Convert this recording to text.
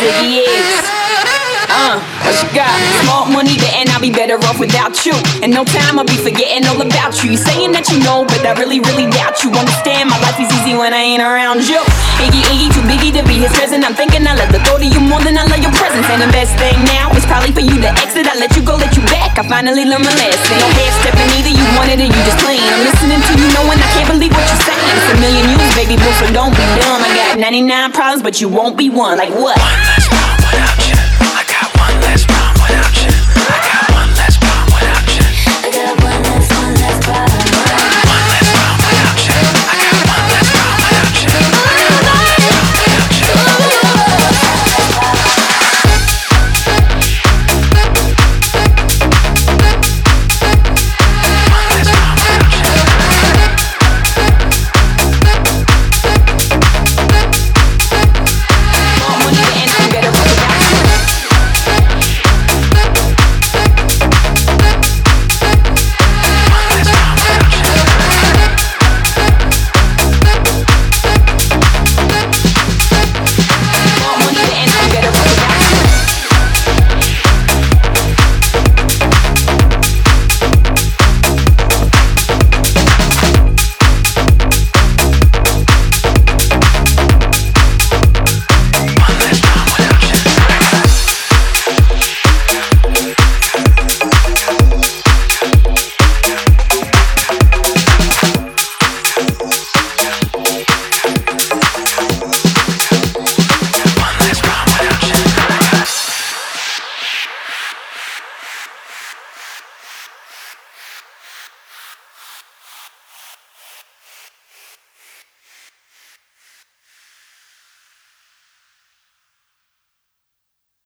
Ziggy X. What you got? Smart money, and I'll be better off without you. In no time, I'll be forgetting all about you. You saying that you know, but I really, really doubt you. Understand, my life is easy when I ain't around you. Iggy, too biggie to be his present. I'm thinking I love the thought of you more than I love your presence. And the best thing now is probably for you to exit. I let you go, let you back. I finally learned my lesson. No half stepping either, you wanted it, you just playing. I'm listening to you knowing I can't believe what you're saying. It's a million years, baby boo, so don't be dumb. I got 99 problems, but you won't be one. Like what?